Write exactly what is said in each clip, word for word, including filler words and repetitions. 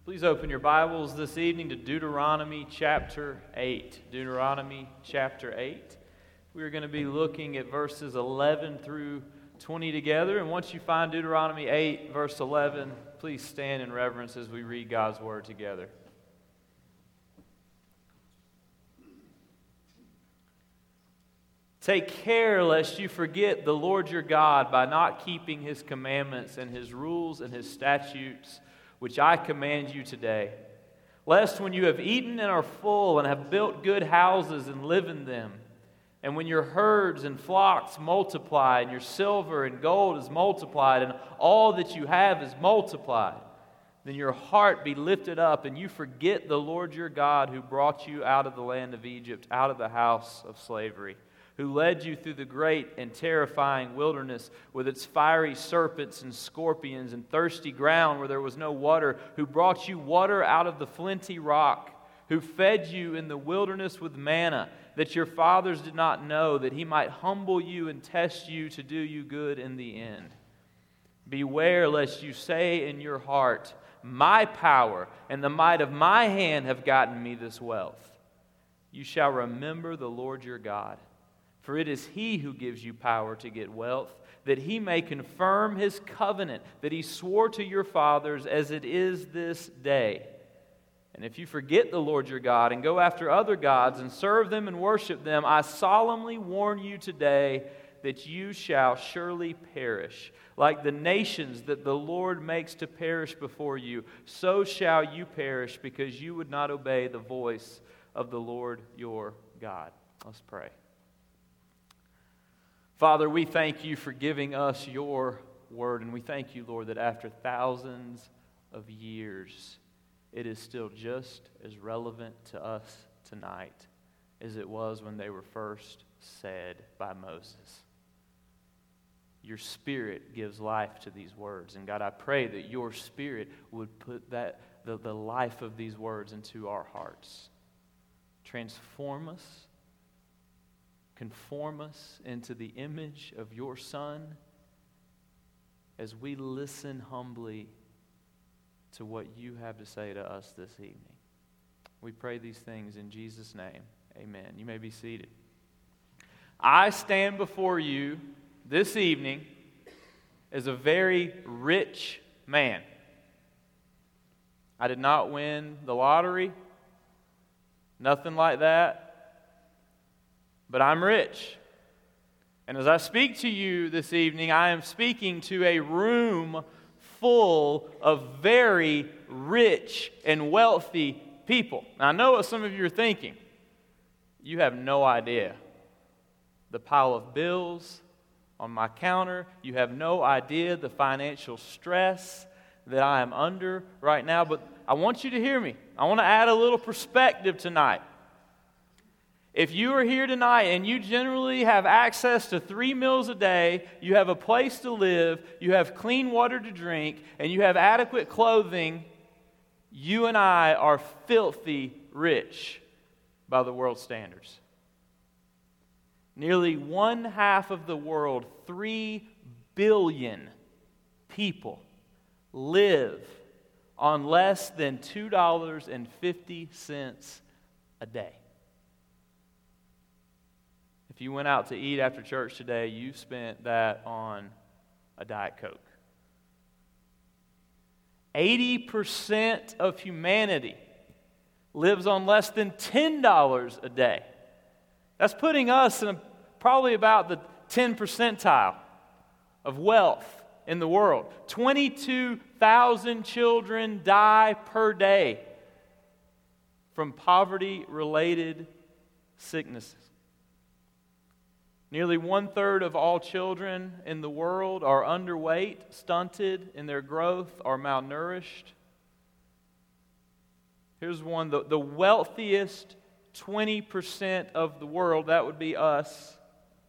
Please open your Bibles this evening to Deuteronomy chapter eight. Deuteronomy chapter eight. We're going to be looking at verses eleven through twenty together. And once you find Deuteronomy eight, verse eleven, please stand in reverence as we read God's Word together. Take care lest you forget the Lord your God by not keeping His commandments and His rules and His statutes, which I command you today. Lest when you have eaten and are full and have built good houses and live in them, and when your herds and flocks multiply, and your silver and gold is multiplied, and all that you have is multiplied, then your heart be lifted up, and you forget the Lord your God who brought you out of the land of Egypt, out of the house of slavery, who led you through the great and terrifying wilderness with its fiery serpents and scorpions and thirsty ground where there was no water, who brought you water out of the flinty rock, who fed you in the wilderness with manna that your fathers did not know, that He might humble you and test you to do you good in the end. Beware lest you say in your heart, my power and the might of my hand have gotten me this wealth. You shall remember the Lord your God. For it is He who gives you power to get wealth, that He may confirm His covenant that He swore to your fathers as it is this day. And if you forget the Lord your God and go after other gods and serve them and worship them, I solemnly warn you today that you shall surely perish. Like the nations that the Lord makes to perish before you, so shall you perish because you would not obey the voice of the Lord your God. Let's pray. Father, we thank you for giving us your word, and we thank you, Lord, that after thousands of years, it is still just as relevant to us tonight as it was when they were first said by Moses. Your Spirit gives life to these words, and God, I pray that your Spirit would put that the, the life of these words into our hearts. Transform us. Conform us into the image of your Son as we listen humbly to what you have to say to us this evening. We pray these things in Jesus' name. Amen. You may be seated. I stand before you this evening as a very rich man. I did not win the lottery, nothing like that. But I'm rich. And as I speak to you this evening, I am speaking to a room full of very rich and wealthy people. Now, I know what some of you are thinking. You have no idea. The pile of bills on my counter, you have no idea the financial stress that I am under right now. But I want you to hear me. I want to add a little perspective tonight. If you are here tonight and you generally have access to three meals a day, you have a place to live, you have clean water to drink, and you have adequate clothing, you and I are filthy rich by the world's standards. Nearly one half of the world, three billion people, live on less than two dollars and fifty cents a day. If you went out to eat after church today, you spent that on a Diet Coke. eighty percent of humanity lives on less than ten dollars a day. That's putting us in a, probably about the ten percentile of wealth in the world. twenty-two thousand children die per day from poverty-related sicknesses. Nearly one-third of all children in the world are underweight, stunted in their growth, or malnourished. Here's one, the, the wealthiest twenty percent of the world, that would be us,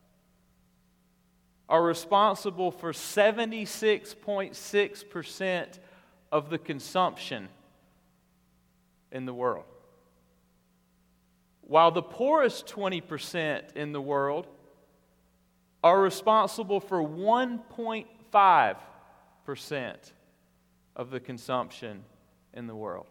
are responsible for seventy-six point six percent of the consumption in the world. While the poorest twenty percent in the world are responsible for one point five percent of the consumption in the world.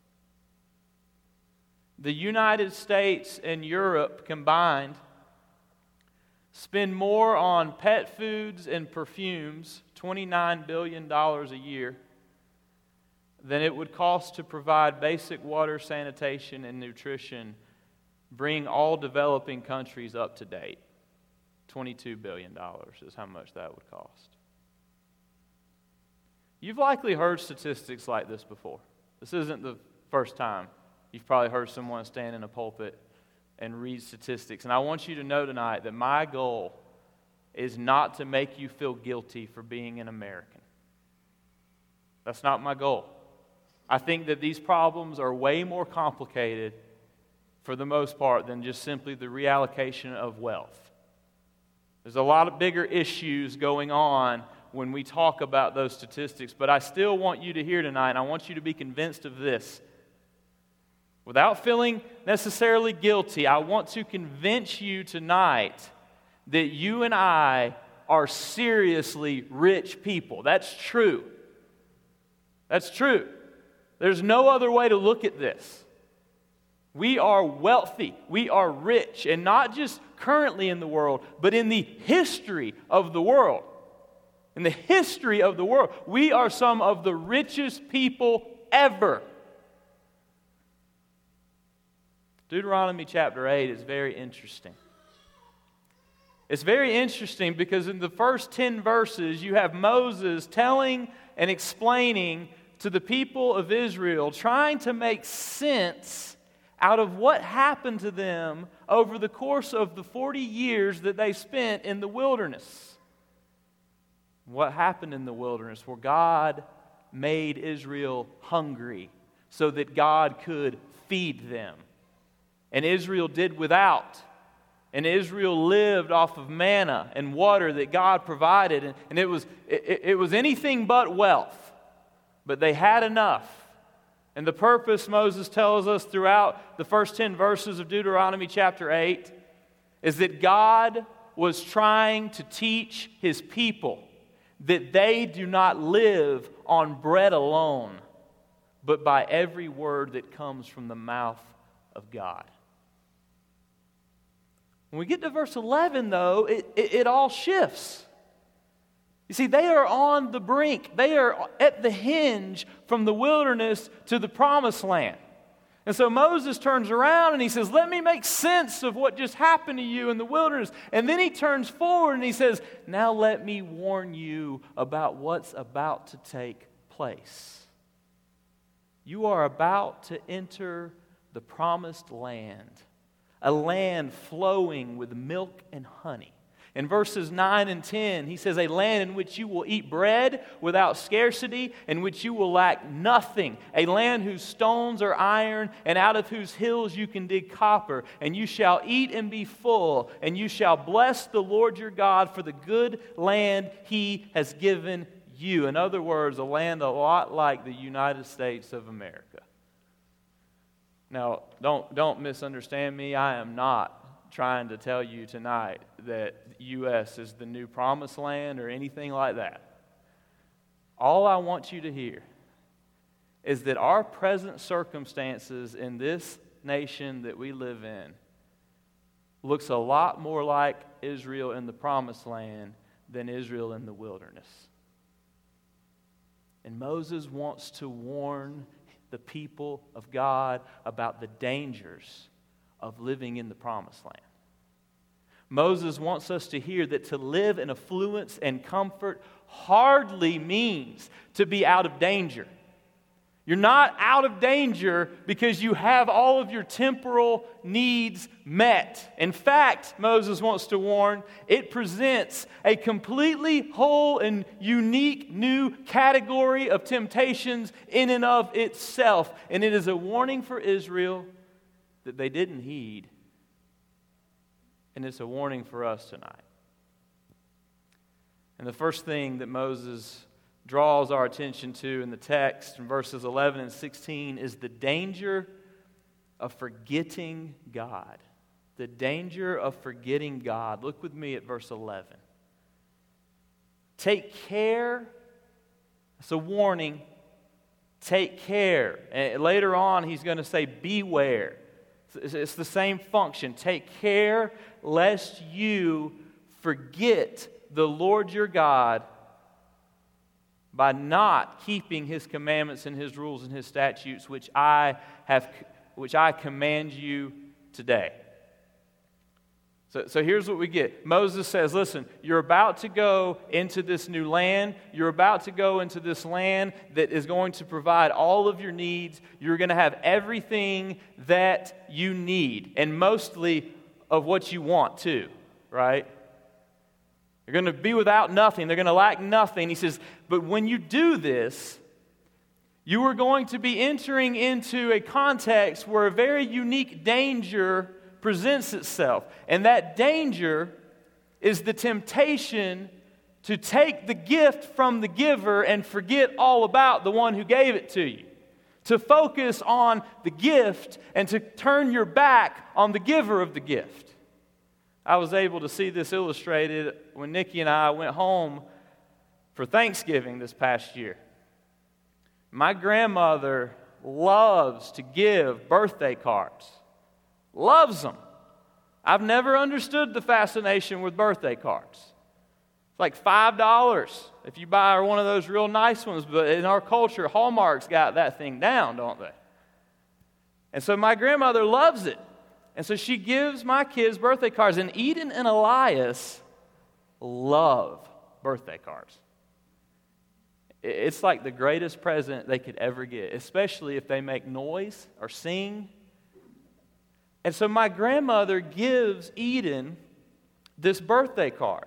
The United States and Europe combined spend more on pet foods and perfumes, twenty-nine billion dollars a year, than it would cost to provide basic water, sanitation, and nutrition, bring all developing countries up to date. twenty-two billion dollars is how much that would cost. You've likely heard statistics like this before. This isn't the first time you've probably heard someone stand in a pulpit and read statistics. And I want you to know tonight that my goal is not to make you feel guilty for being an American. That's not my goal. I think that these problems are way more complicated for the most part than just simply the reallocation of wealth. There's a lot of bigger issues going on when we talk about those statistics, but I still want you to hear tonight, and I want you to be convinced of this. Without feeling necessarily guilty, I want to convince you tonight that you and I are seriously rich people. That's true. That's true. There's no other way to look at this. We are wealthy. We are rich. And not just currently in the world, but in the history of the world. In the history of the world, we are some of the richest people ever. Deuteronomy chapter eight is very interesting. It's very interesting because in the first ten verses, you have Moses telling and explaining to the people of Israel, trying to make sense out of what happened to them over the course of the forty years that they spent in the wilderness. What happened in the wilderness? Where God made Israel hungry so that God could feed them. And Israel did without. And Israel lived off of manna and water that God provided. And, and it was it, it was anything but wealth. But they had enough. And the purpose, Moses tells us throughout the first ten verses of Deuteronomy chapter eight, is that God was trying to teach His people that they do not live on bread alone, but by every word that comes from the mouth of God. When we get to verse eleven, though, it, it, it all shifts. You see, they are on the brink. They are at the hinge from the wilderness to the promised land. And so Moses turns around and he says, let me make sense of what just happened to you in the wilderness. And then he turns forward and he says, now let me warn you about what's about to take place. You are about to enter the promised land, a land flowing with milk and honey. In verses nine and ten, he says, a land in which you will eat bread without scarcity, in which you will lack nothing. A land whose stones are iron, and out of whose hills you can dig copper. And you shall eat and be full, and you shall bless the Lord your God for the good land He has given you. In other words, a land a lot like the United States of America. Now, don't, don't misunderstand me. I am not trying to tell you tonight that U S is the new promised land or anything like that. All I want you to hear is that our present circumstances in this nation that we live in looks a lot more like Israel in the promised land than Israel in the wilderness. And Moses wants to warn the people of God about the dangers of living in the promised land. Moses wants us to hear that to live in affluence and comfort hardly means to be out of danger. You're not out of danger because you have all of your temporal needs met. In fact, Moses wants to warn, it presents a completely whole and unique new category of temptations in and of itself. And it is a warning for Israel that they didn't heed. And it's a warning for us tonight. And the first thing that Moses draws our attention to in the text in verses eleven and sixteen is the danger of forgetting God. The danger of forgetting God. Look with me at verse eleven. Take care, it's a warning, take care. And later on, he's going to say, beware. It's the same function. Take care lest you forget the Lord your God by not keeping His commandments and His rules and His statutes, which I have, which I command you today. So, so here's what we get. Moses says, listen, you're about to go into this new land. You're about to go into this land that is going to provide all of your needs. You're going to have everything that you need, and mostly of what you want too, right? You're going to be without nothing. They're going to lack nothing. He says, but when you do this, you are going to be entering into a context where a very unique danger presents itself. And that danger is the temptation to take the gift from the giver and forget all about the one who gave it to you. To focus on the gift and to turn your back on the giver of the gift. I was able to see this illustrated when Nikki and I went home for Thanksgiving this past year. My grandmother loves to give birthday cards. Loves them. I've never understood the fascination with birthday cards. It's like five dollars if you buy one of those real nice ones, but in our culture, Hallmark's got that thing down, don't they? And so my grandmother loves it. And so she gives my kids birthday cards, and Eden and Elias love birthday cards. It's like the greatest present they could ever get, especially if they make noise or sing. And so my grandmother gives Eden this birthday card.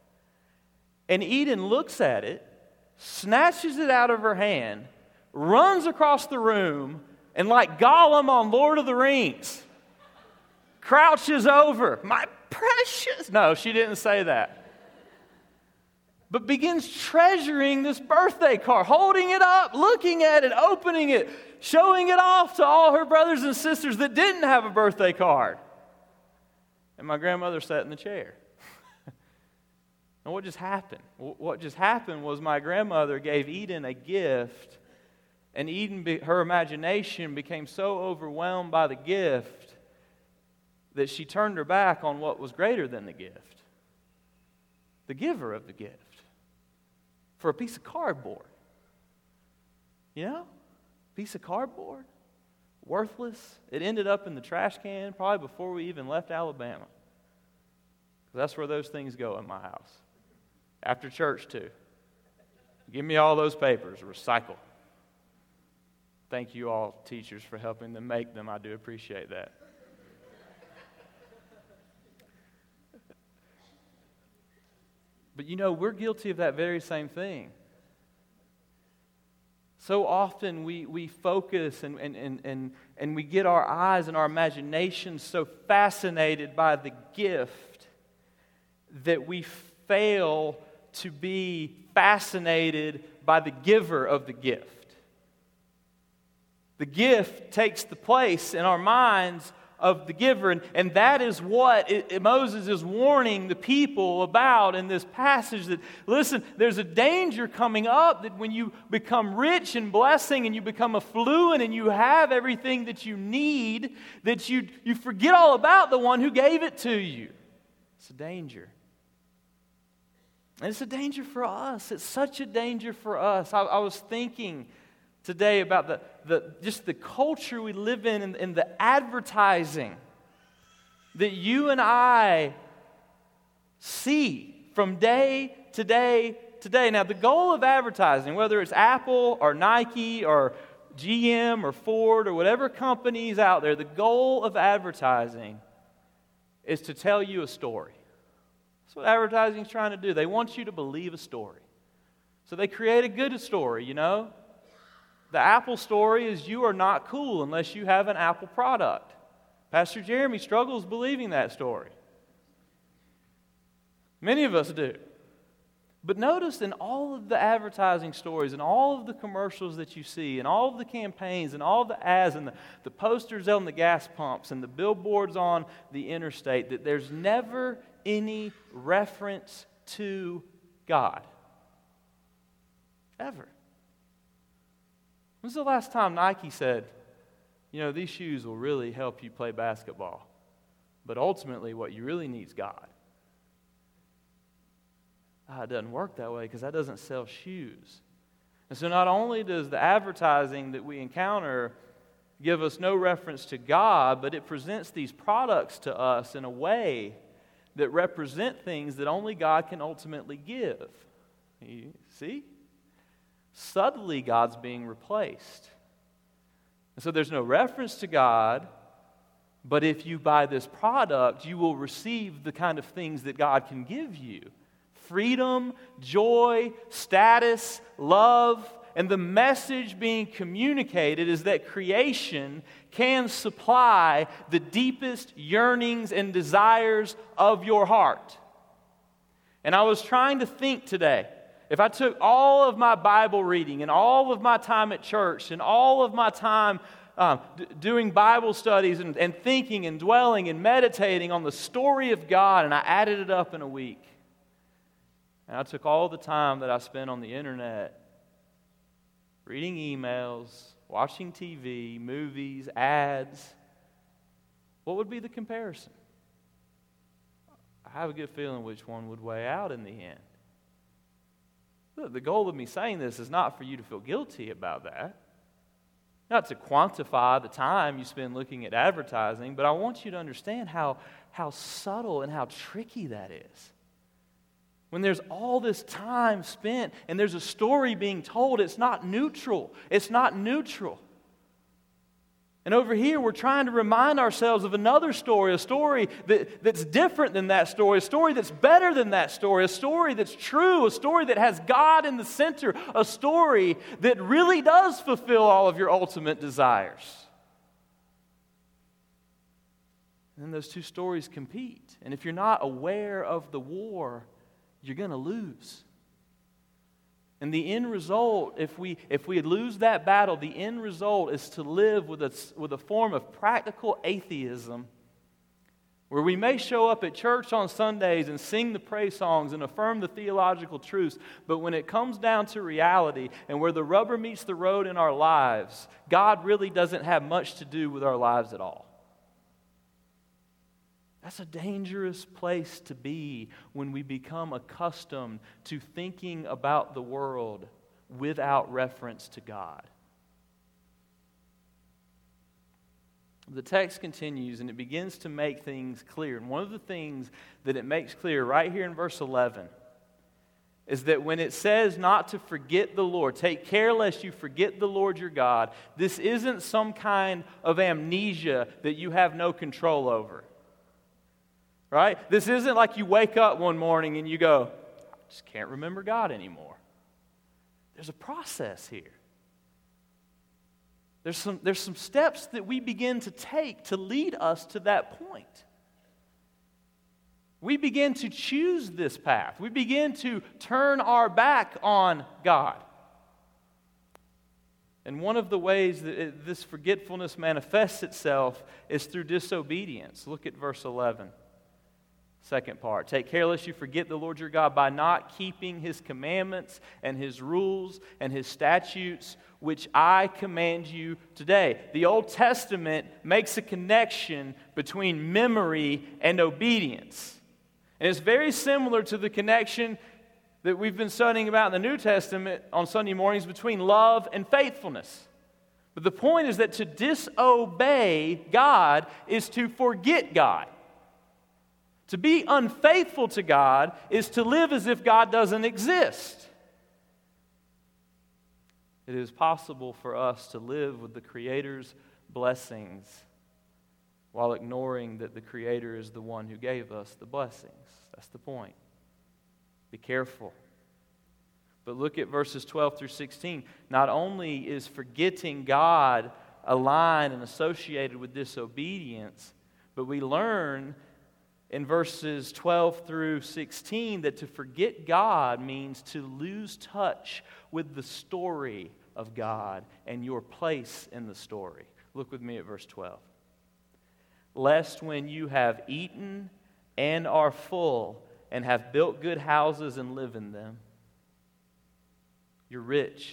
And Eden looks at it, snatches it out of her hand, runs across the room, and like Gollum on Lord of the Rings, crouches over, my precious. No, she didn't say that. But begins treasuring this birthday card, holding it up, looking at it, opening it, showing it off to all her brothers and sisters that didn't have a birthday card. And my grandmother sat in the chair. And what just happened? What just happened was my grandmother gave Eden a gift, and Eden, her imagination became so overwhelmed by the gift that she turned her back on what was greater than the gift, the giver of the gift, for a piece of cardboard. You know? Piece of cardboard, worthless. It ended up in the trash can probably before we even left Alabama. That's where those things go in my house. After church, too. Give me all those papers, recycle. Thank you all, teachers, for helping them make them. I do appreciate that. But you know, we're guilty of that very same thing. So often we, we focus and, and, and, and, and we get our eyes and our imaginations so fascinated by the gift that we fail to be fascinated by the giver of the gift. The gift takes the place in our minds of the giver, and, and that is what it, it, Moses is warning the people about in this passage, that, listen, there's a danger coming up that when you become rich in blessing and you become affluent and you have everything that you need, that you, you forget all about the one who gave it to you. It's a danger. And it's a danger for us. It's such a danger for us. I, I was thinking today about the, the just the culture we live in and, and the advertising that you and I see from day to day to day. Now, the goal of advertising, whether it's Apple or Nike or G M or Ford or whatever companies out there, the goal of advertising is to tell you a story. That's what advertising is trying to do. They want you to believe a story. So they create a good story, you know. The Apple story is you are not cool unless you have an Apple product. Pastor Jeremy struggles believing that story. Many of us do. But notice in all of the advertising stories and all of the commercials that you see and all of the campaigns and all of the ads and the, the posters on the gas pumps and the billboards on the interstate, that there's never any reference to God. Ever. When's the last time Nike said, you know, these shoes will really help you play basketball, but ultimately what you really need is God? Ah, it doesn't work that way because that doesn't sell shoes. And so not only does the advertising that we encounter give us no reference to God, but it presents these products to us in a way that represent things that only God can ultimately give. You see? Subtly, God's being replaced. And so there's no reference to God, but if you buy this product, you will receive the kind of things that God can give you. Freedom, joy, status, love, and the message being communicated is that creation can supply the deepest yearnings and desires of your heart. And I was trying to think today, if I took all of my Bible reading and all of my time at church and all of my time um, d- doing Bible studies and, and thinking and dwelling and meditating on the story of God, and I added it up in a week, and I took all the time that I spent on the internet reading emails, watching T V, movies, ads, what would be the comparison? I have a good feeling which one would weigh out in the end. Look, the goal of me saying this is not for you to feel guilty about that, not to quantify the time you spend looking at advertising, but I want you to understand how, how subtle and how tricky that is. When there's all this time spent and there's a story being told, it's not neutral. It's not neutral. And over here, we're trying to remind ourselves of another story, a story that, that's different than that story, a story that's better than that story, a story that's true, a story that has God in the center, a story that really does fulfill all of your ultimate desires. And then those two stories compete. And if you're not aware of the war, you're going to lose. And the end result, if we if we lose that battle, the end result is to live with a, with a form of practical atheism where we may show up at church on Sundays and sing the praise songs and affirm the theological truths, but when it comes down to reality and where the rubber meets the road in our lives, God really doesn't have much to do with our lives at all. That's a dangerous place to be when we become accustomed to thinking about the world without reference to God. The text continues and it begins to make things clear. And one of the things that it makes clear right here in verse eleven is that when it says not to forget the Lord, take care lest you forget the Lord your God, this isn't some kind of amnesia that you have no control over. Right? This isn't like you wake up one morning and you go, I just can't remember God anymore. There's a process here. There's some, there's some steps that we begin to take to lead us to that point. We begin to choose this path. We begin to turn our back on God. And one of the ways that it, this forgetfulness manifests itself is through disobedience. Look at verse eleven. Second part, take care lest you forget the Lord your God by not keeping His commandments and His rules and His statutes, which I command you today. The Old Testament makes a connection between memory and obedience. And it's very similar to the connection that we've been studying about in the New Testament on Sunday mornings between love and faithfulness. But the point is that to disobey God is to forget God. To be unfaithful to God is to live as if God doesn't exist. It is possible for us to live with the Creator's blessings while ignoring that the Creator is the one who gave us the blessings. That's the point. Be careful. But look at verses twelve through sixteen. Not only is forgetting God aligned and associated with disobedience, but we learn in verses twelve through sixteen that to forget God means to lose touch with the story of God and your place in the story. Look with me at verse twelve. Lest when you have eaten and are full and have built good houses and live in them, you're rich.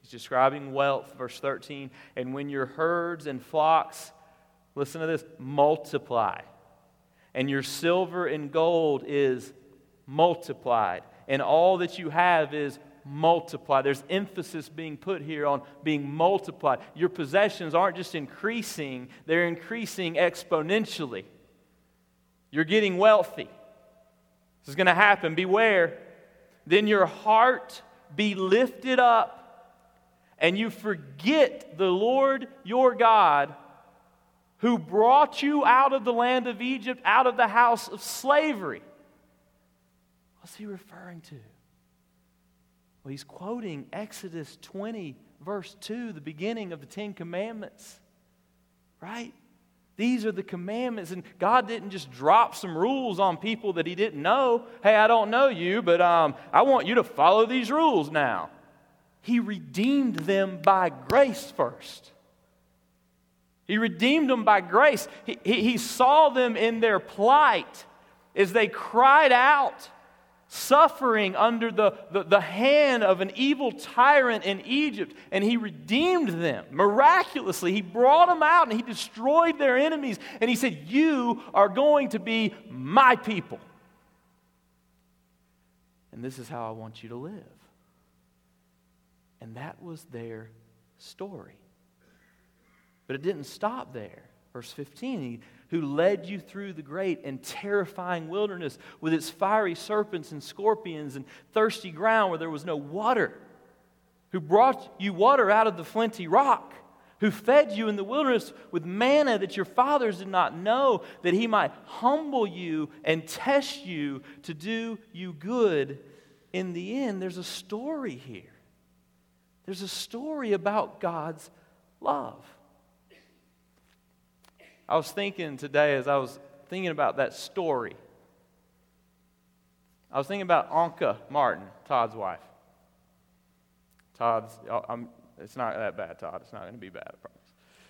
He's describing wealth, verse thirteen. And when your herds and flocks, listen to this, multiply, and your silver and gold is multiplied, and all that you have is multiplied. There's emphasis being put here on being multiplied. Your possessions aren't just increasing, they're increasing exponentially. You're getting wealthy. This is going to happen. Beware. Then your heart be lifted up, and you forget the Lord your God, who brought you out of the land of Egypt, out of the house of slavery. What's he referring to? Well, he's quoting Exodus twenty, verse two, the beginning of the Ten Commandments. Right? These are the commandments, and God didn't just drop some rules on people that He didn't know. Hey, I don't know you, but um, I want you to follow these rules now. He redeemed them by grace first. He redeemed them by grace. He, he, he saw them in their plight as they cried out, suffering under the, the, the hand of an evil tyrant in Egypt, and He redeemed them miraculously. He brought them out and He destroyed their enemies, and He said, you are going to be my people. And this is how I want you to live. And that was their story. But it didn't stop there. Verse fifteen, He who led you through the great and terrifying wilderness with its fiery serpents and scorpions and thirsty ground where there was no water, who brought you water out of the flinty rock, who fed you in the wilderness with manna that your fathers did not know, that He might humble you and test you to do you good in the end. There's a story here. There's a story about God's love. I was thinking today, as I was thinking about that story, I was thinking about Anka Martin, Todd's wife. Todd's, I'm, it's not that bad, Todd. It's not going to be bad, I promise.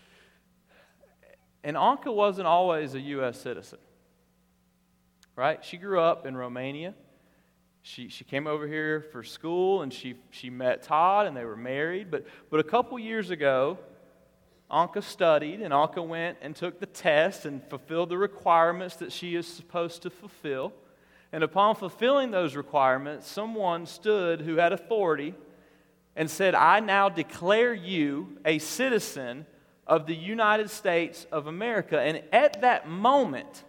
And Anka wasn't always a U S citizen, right? She grew up in Romania. She she came over here for school, and she she met Todd, and they were married. But but a couple years ago, Anka studied, and Anka went and took the test and fulfilled the requirements that she is supposed to fulfill. And upon fulfilling those requirements, someone stood who had authority and said, I now declare you a citizen of the United States of America. And at that moment,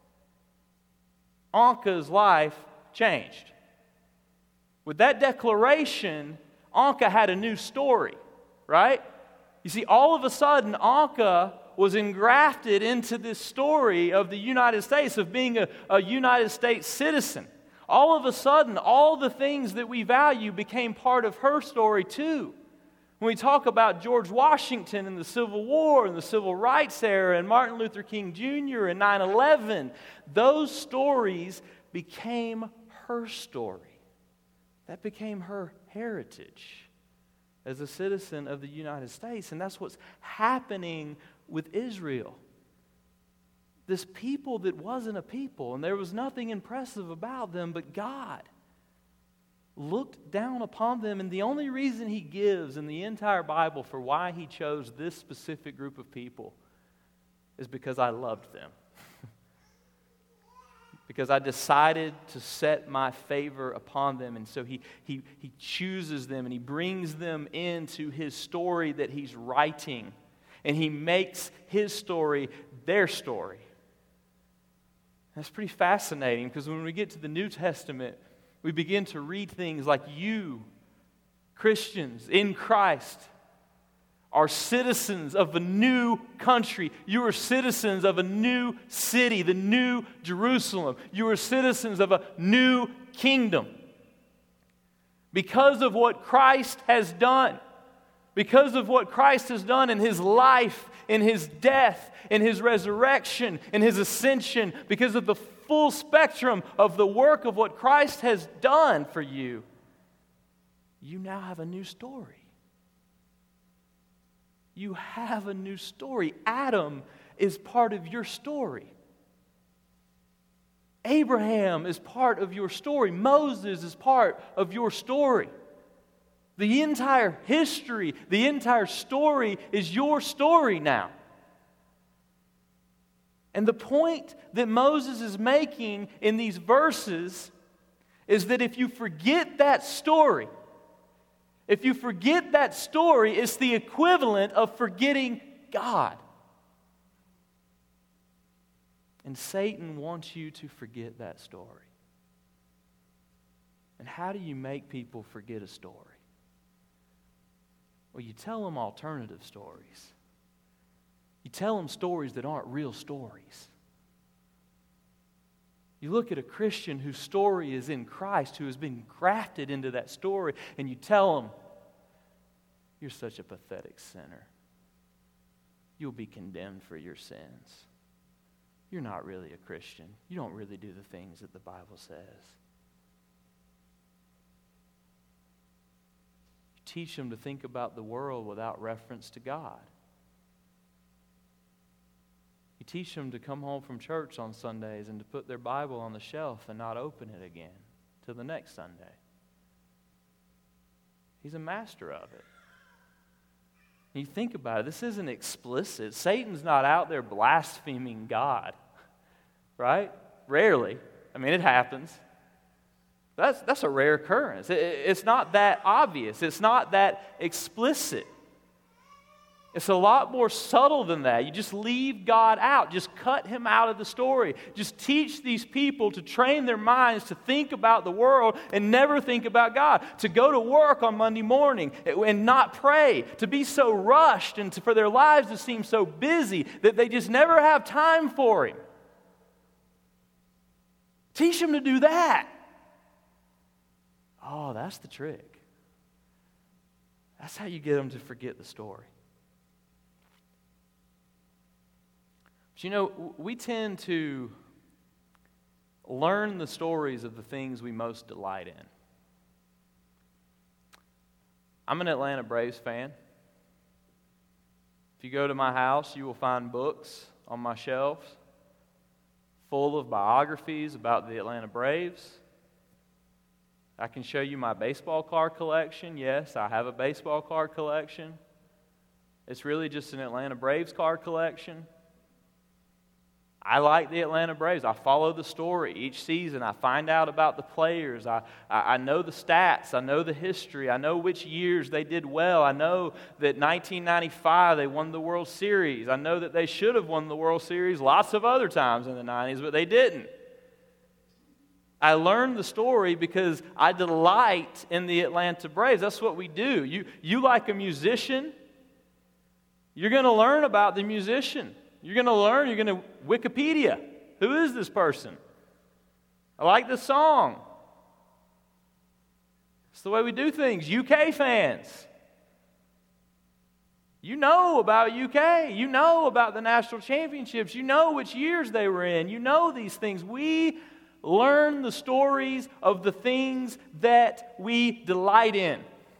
Anka's life changed. With that declaration, Anka had a new story, right? You see, all of a sudden, Anka was engrafted into this story of the United States, of being a, a United States citizen. All of a sudden, all the things that we value became part of her story too. When we talk about George Washington and the Civil War and the Civil Rights era and Martin Luther King Junior and nine eleven, those stories became her story. That became her heritage as a citizen of the United States. And that's what's happening with Israel. This people that wasn't a people, and there was nothing impressive about them, but God looked down upon them. And the only reason He gives in the entire Bible for why He chose this specific group of people is because I loved them. Because I decided to set my favor upon them. And so he, he, he chooses them and He brings them into His story that He's writing. And He makes His story their story. That's pretty fascinating, because when we get to the New Testament, we begin to read things like, you, Christians in Christ, are citizens of a new country. You are citizens of a new city, the new Jerusalem. You are citizens of a new kingdom. Because of what Christ has done. Because of what Christ has done in His life, in His death, in His resurrection, in His ascension, because of the full spectrum of the work of what Christ has done for you, you now have a new story. You have a new story. Adam is part of your story. Abraham is part of your story. Moses is part of your story. The entire history, the entire story is your story now. And the point that Moses is making in these verses is that if you forget that story, if you forget that story, it's the equivalent of forgetting God. And Satan wants you to forget that story. And how do you make people forget a story? Well, you tell them alternative stories. You tell them stories that aren't real stories. You look at a Christian whose story is in Christ, who has been grafted into that story, and you tell them, you're such a pathetic sinner. You'll be condemned for your sins. You're not really a Christian. You don't really do the things that the Bible says. You teach them to think about the world without reference to God. You teach them to come home from church on Sundays and to put their Bible on the shelf and not open it again till the next Sunday. He's a master of it. And you think about it, this isn't explicit. Satan's not out there blaspheming God, right? Rarely. I mean, it happens. That's, that's a rare occurrence. It, it's not that obvious. It's not that explicit. It's a lot more subtle than that. You just leave God out. Just cut him out of the story. Just teach these people to train their minds to think about the world and never think about God. To go to work on Monday morning and not pray. To be so rushed and to, for their lives to seem so busy that they just never have time for him. Teach them to do that. Oh, that's the trick. That's how you get them to forget the story. But you know, we tend to learn the stories of the things we most delight in. I'm an Atlanta Braves fan. If you go to my house, you will find books on my shelves full of biographies about the Atlanta Braves. I can show you my baseball card collection. Yes, I have a baseball card collection. It's really just an Atlanta Braves card collection. I like the Atlanta Braves. I follow the story each season. I find out about the players. I, I, I know the stats. I know the history. I know which years they did well. I know that nineteen ninety-five they won the World Series. I know that they should have won the World Series lots of other times in the nineties, but they didn't. I learned the story because I delight in the Atlanta Braves. That's what we do. You, you like a musician, you're going to learn about the musician. You're going to learn, you're going to Wikipedia. Who is this person? I like this song. It's the way we do things. U K fans. You know about U K. You know about the national championships. You know which years they were in. You know these things. We learn the stories of the things that we delight in.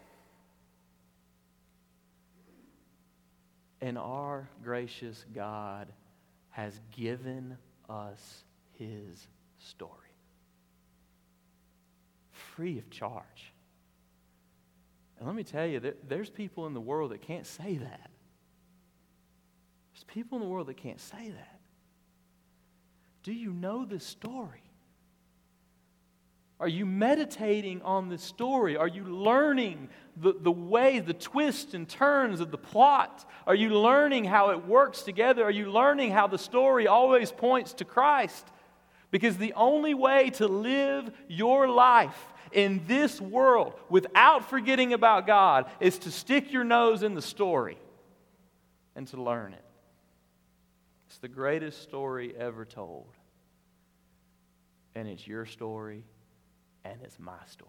And our gracious God has given us his story. Free of charge. And let me tell you, there's people in the world that can't say that. There's people in the world that can't say that. Do you know this story? Are you meditating on this story? Are you learning the, the way, the twists and turns of the plot? Are you learning how it works together? Are you learning how the story always points to Christ? Because the only way to live your life in this world without forgetting about God is to stick your nose in the story and to learn it. It's the greatest story ever told. And it's your story. And it's my story.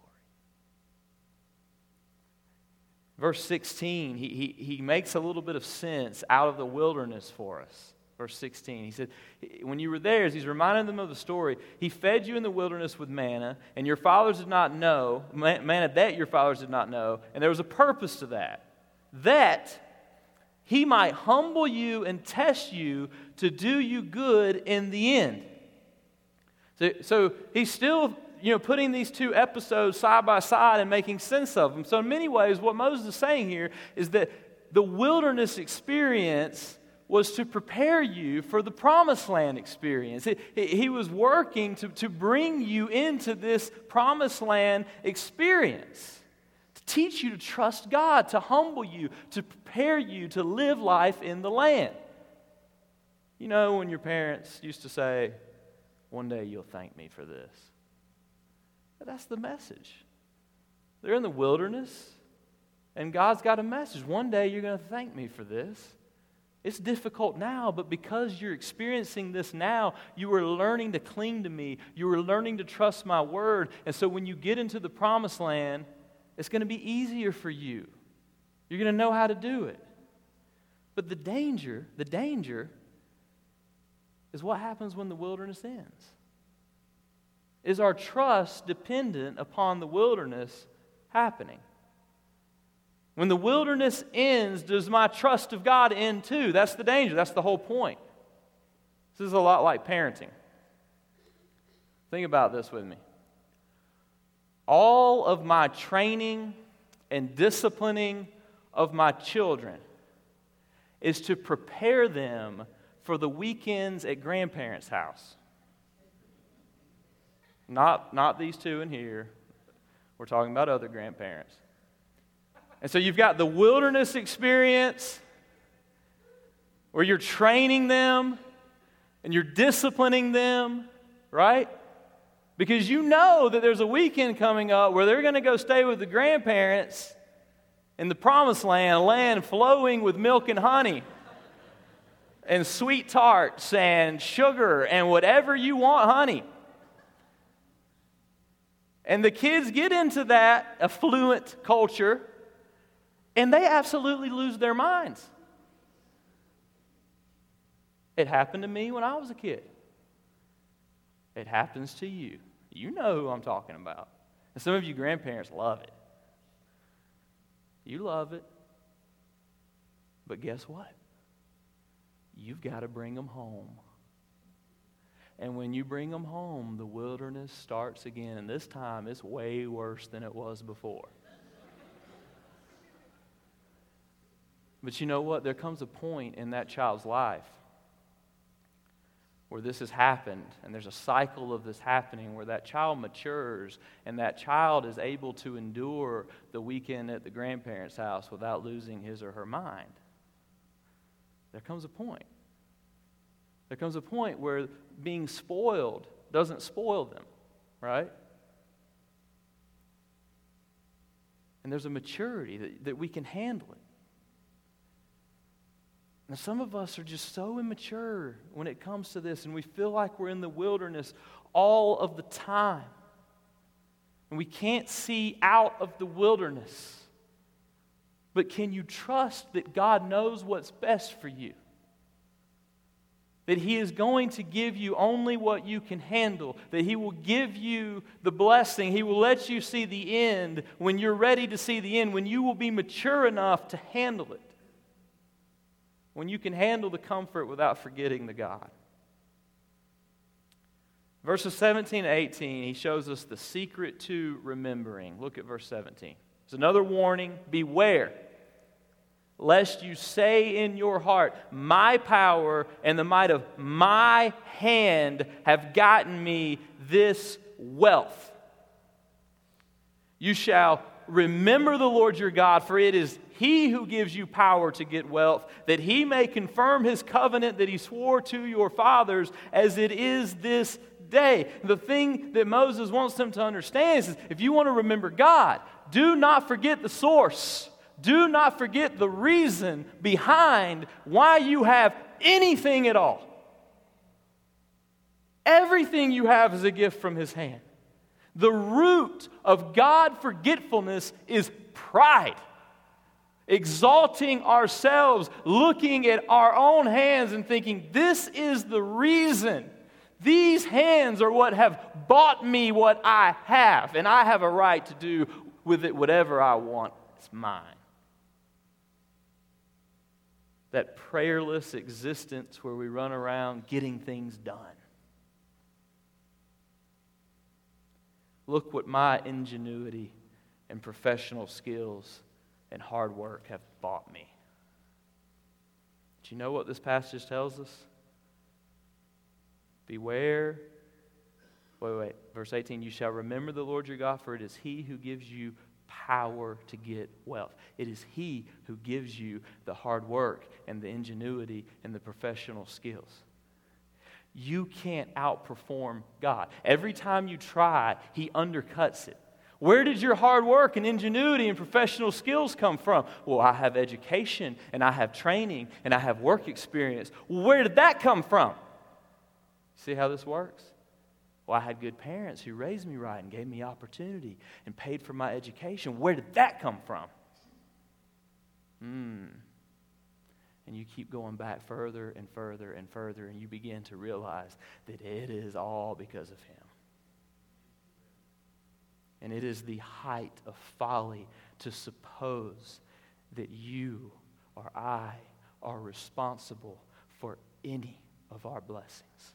Verse sixteen, he, he, he makes a little bit of sense out of the wilderness for us. Verse sixteen, he said, when you were there, he's reminding them of the story, he fed you in the wilderness with manna, and your fathers did not know, manna that your fathers did not know, and there was a purpose to that. That he might humble you and test you to do you good in the end. So, so he's still you know, putting these two episodes side by side and making sense of them. So in many ways, what Moses is saying here is that the wilderness experience was to prepare you for the promised land experience. He, he was working to, to bring you into this promised land experience, to teach you to trust God, to humble you, to prepare you to live life in the land. You know, when your parents used to say, "One day you'll thank me for this." But that's the message. They're in the wilderness, and God's got a message. One day you're going to thank me for this. It's difficult now, but because you're experiencing this now, you are learning to cling to me. You are learning to trust my word. And so when you get into the promised land, it's going to be easier for you. You're going to know how to do it. But the danger, the danger is what happens when the wilderness ends. Is our trust dependent upon the wilderness happening? When the wilderness ends, does my trust of God end too? That's the danger. That's the whole point. This is a lot like parenting. Think about this with me. All of my training and disciplining of my children is to prepare them for the weekends at grandparents' house. Not, not these two in here. We're talking about other grandparents. And so you've got the wilderness experience where you're training them and you're disciplining them, right? Because you know that there's a weekend coming up where they're going to go stay with the grandparents in the promised land, a land flowing with milk and honey and sweet tarts and sugar and whatever you want, honey. And the kids get into that affluent culture, and they absolutely lose their minds. It happened to me when I was a kid. It happens to you. You know who I'm talking about. And some of you grandparents love it. You love it. But guess what? You've got to bring them home. And when you bring them home, the wilderness starts again. And this time, it's way worse than it was before. But you know what? There comes a point in that child's life where this has happened, and there's a cycle of this happening where that child matures, and that child is able to endure the weekend at the grandparents' house without losing his or her mind. There comes a point. There comes a point where being spoiled doesn't spoil them, right? And there's a maturity that, that we can handle it. Now, some of us are just so immature when it comes to this, and we feel like we're in the wilderness all of the time. And we can't see out of the wilderness. But can you trust that God knows what's best for you? That He is going to give you only what you can handle. That He will give you the blessing. He will let you see the end when you're ready to see the end, when you will be mature enough to handle it. When you can handle the comfort without forgetting the God. Verses seventeen and eighteen, he shows us the secret to remembering. Look at verse seventeen. It's another warning. Beware, lest you say in your heart, my power and the might of my hand have gotten me this wealth. You shall remember the Lord your God, for it is He who gives you power to get wealth, that He may confirm His covenant that He swore to your fathers as it is this day. The thing that Moses wants them to understand is if you want to remember God, do not forget the source. Do not forget the reason behind why you have anything at all. Everything you have is a gift from His hand. The root of God forgetfulness is pride. Exalting ourselves, looking at our own hands and thinking, this is the reason. These hands are what have bought me what I have, and I have a right to do with it whatever I want. It's mine. That prayerless existence where we run around getting things done. Look what my ingenuity and professional skills and hard work have bought me. Do you know what this passage tells us? Beware. Wait, wait. Verse eighteen, you shall remember the Lord your God, for it is He who gives you power to get wealth. It is He who gives you the hard work and the ingenuity and the professional skills. You can't outperform God. Every time you try, He undercuts it. Where did your hard work and ingenuity and professional skills come from? Well, I have education, and I have training, and I have work experience. Well, where did that come from? See how this works? Well, I had good parents who raised me right and gave me opportunity and paid for my education. Where did that come from? Hmm. And you keep going back further and further and further, and you begin to realize that it is all because of Him. And it is the height of folly to suppose that you or I are responsible for any of our blessings.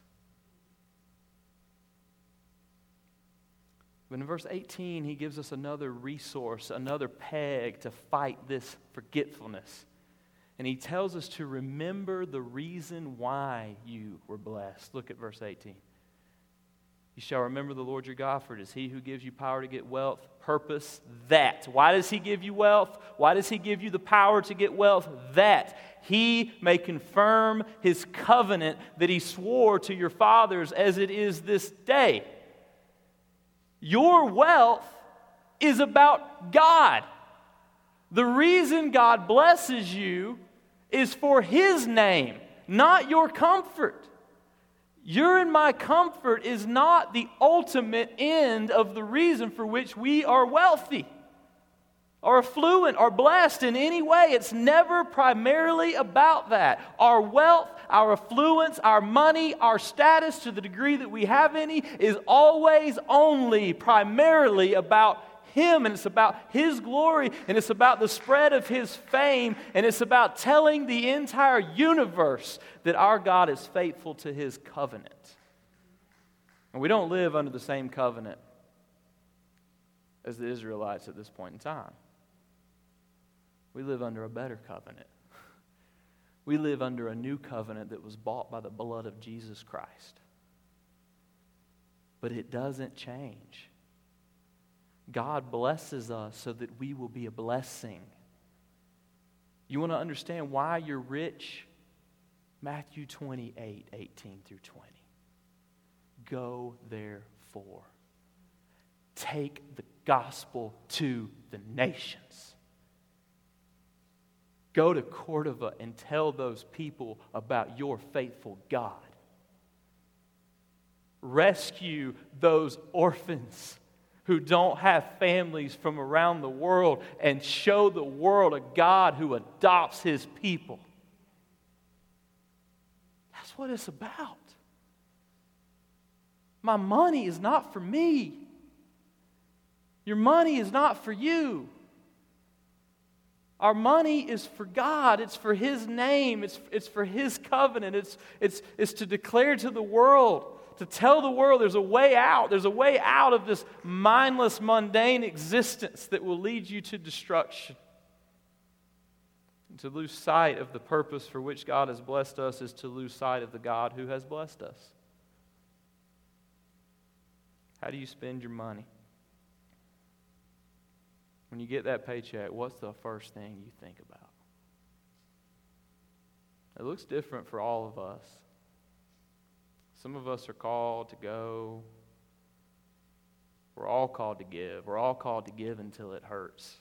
But in verse eighteen, he gives us another resource, another peg to fight this forgetfulness. And he tells us to remember the reason why you were blessed. Look at verse eighteen. You shall remember the Lord your God, for it is He who gives you power to get wealth. Purpose, that. Why does He give you wealth? Why does He give you the power to get wealth? That He may confirm His covenant that He swore to your fathers as it is this day. Your wealth is about God. The reason God blesses you is for His name, not your comfort. Your and my comfort is not the ultimate end of the reason for which we are wealthy or affluent or blessed in any way. It's never primarily about that. Our wealth, our affluence, our money, our status, to the degree that we have any, is always only primarily about Him, and it's about His glory, and it's about the spread of His fame, and it's about telling the entire universe that our God is faithful to His covenant. And we don't live under the same covenant as the Israelites at this point in time. We live under a better covenant. We live under a new covenant that was bought by the blood of Jesus Christ. But it doesn't change. God blesses us so that we will be a blessing. You want to understand why you're rich? Matthew twenty-eight, eighteen through twenty. Go therefore. Take the gospel to the nations. Go to Cordova and tell those people about your faithful God. Rescue those orphans who don't have families from around the world, and show the world a God who adopts His people. That's what it's about. My money is not for me. Your money is not for you. Our money is for God. It's for His name. It's, it's for His covenant. It's, it's, it's to declare to the world, to tell the world there's a way out. There's a way out of this mindless, mundane existence that will lead you to destruction. And to lose sight of the purpose for which God has blessed us is to lose sight of the God who has blessed us. How do you spend your money? When you get that paycheck, what's the first thing you think about? It looks different for all of us. Some of us are called to go. We're all called to give. We're all called to give until it hurts.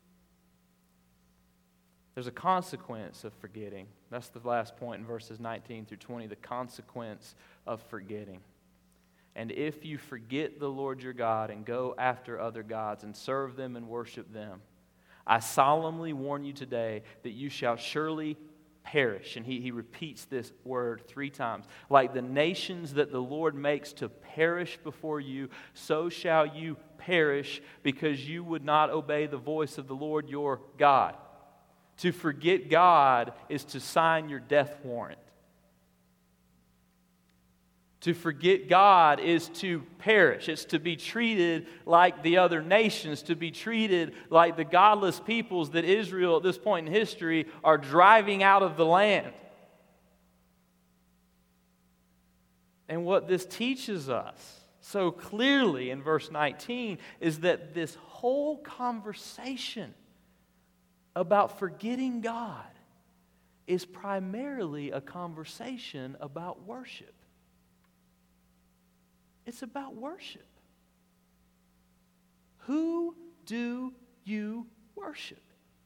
There's a consequence of forgetting. That's the last point in verses nineteen through twenty, the consequence of forgetting. And if you forget the Lord your God and go after other gods and serve them and worship them, I solemnly warn you today that you shall surely perish. And he, he repeats this word three times. Like the nations that the Lord makes to perish before you, so shall you perish, because you would not obey the voice of the Lord your God. To forget God is to sign your death warrant. To forget God is to perish. It's to be treated like the other nations, to be treated like the godless peoples that Israel at this point in history are driving out of the land. And what this teaches us so clearly in verse nineteen is that this whole conversation about forgetting God is primarily a conversation about worship. It's about worship. Who do you worship?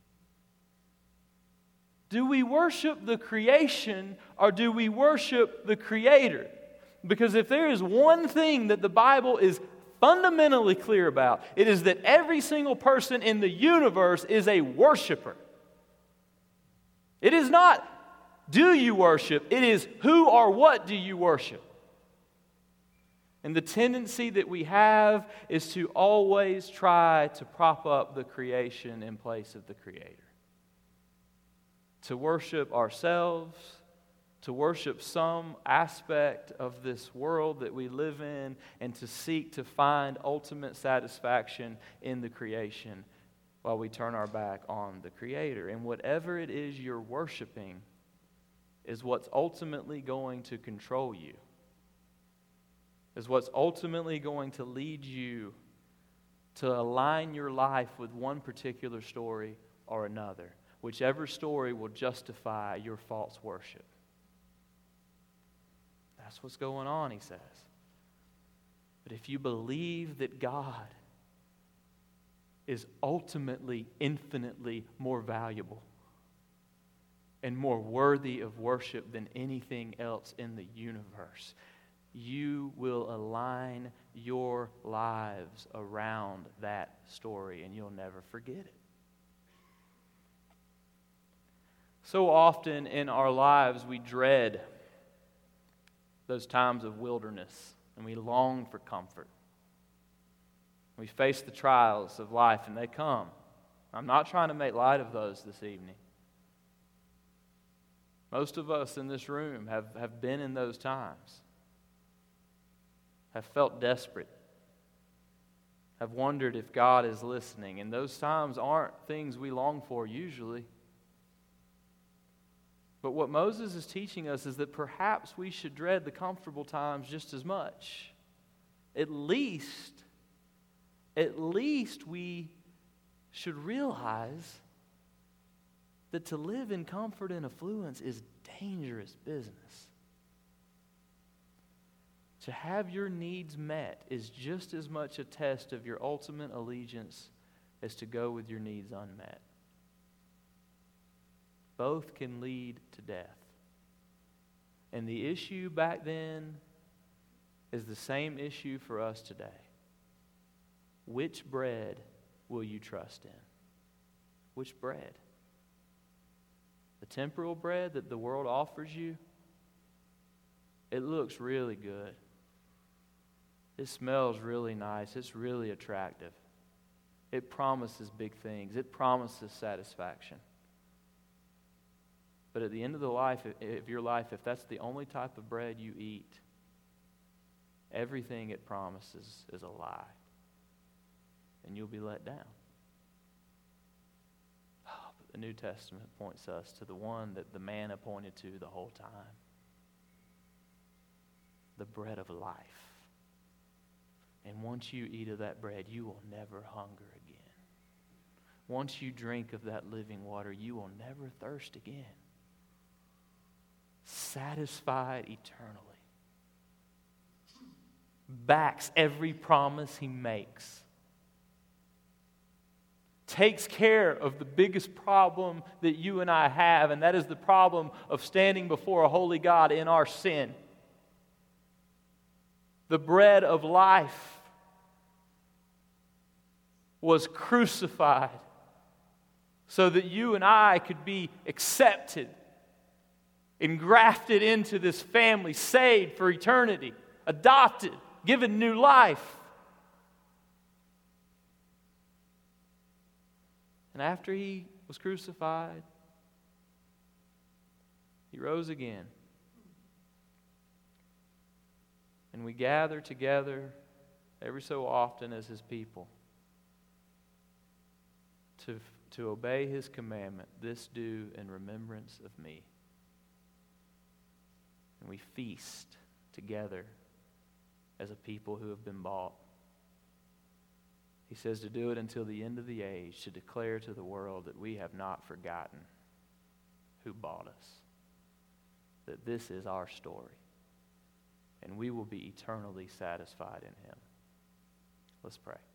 Do we worship the creation or do we worship the Creator? Because if there is one thing that the Bible is fundamentally clear about, it is that every single person in the universe is a worshiper. It is not, do you worship? It is, who or what do you worship? And the tendency that we have is to always try to prop up the creation in place of the Creator. To worship ourselves, to worship some aspect of this world that we live in, and to seek to find ultimate satisfaction in the creation while we turn our back on the Creator. And whatever it is you're worshiping is what's ultimately going to control you. Is what's ultimately going to lead you to align your life with one particular story or another. Whichever story will justify your false worship. That's what's going on, he says. But if you believe that God is ultimately, infinitely more valuable and more worthy of worship than anything else in the universe, you will align your lives around that story and you'll never forget it. So often in our lives we dread those times of wilderness and we long for comfort. We face the trials of life and they come. I'm not trying to make light of those this evening. Most of us in this room have, have been in those times. Have felt desperate, have wondered if God is listening. And those times aren't things we long for usually. But what Moses is teaching us is that perhaps we should dread the comfortable times just as much. At least, at least we should realize that to live in comfort and affluence is dangerous business. To have your needs met is just as much a test of your ultimate allegiance as to go with your needs unmet. Both can lead to death. And the issue back then is the same issue for us today. Which bread will you trust in? Which bread? The temporal bread that the world offers you? It looks really good. It smells really nice. It's really attractive. It promises big things. It promises satisfaction. But at the end of the life, of your life, if that's the only type of bread you eat, everything it promises is a lie. And you'll be let down. Oh, but the New Testament points us to the one that the man appointed to the whole time. The bread of life. And once you eat of that bread, you will never hunger again. Once you drink of that living water, you will never thirst again. Satisfied eternally. Backs every promise he makes. Takes care of the biggest problem that you and I have, and that is the problem of standing before a holy God in our sin. The bread of life was crucified so that you and I could be accepted, engrafted into this family, saved for eternity, adopted, given new life. And after he was crucified, he rose again. and we gather together every so often as His people to, to obey His commandment, this do in remembrance of me. And we feast together as a people who have been bought. He says to do it until the end of the age, to declare to the world that we have not forgotten who bought us, that this is our story, and we will be eternally satisfied in Him. Let's pray.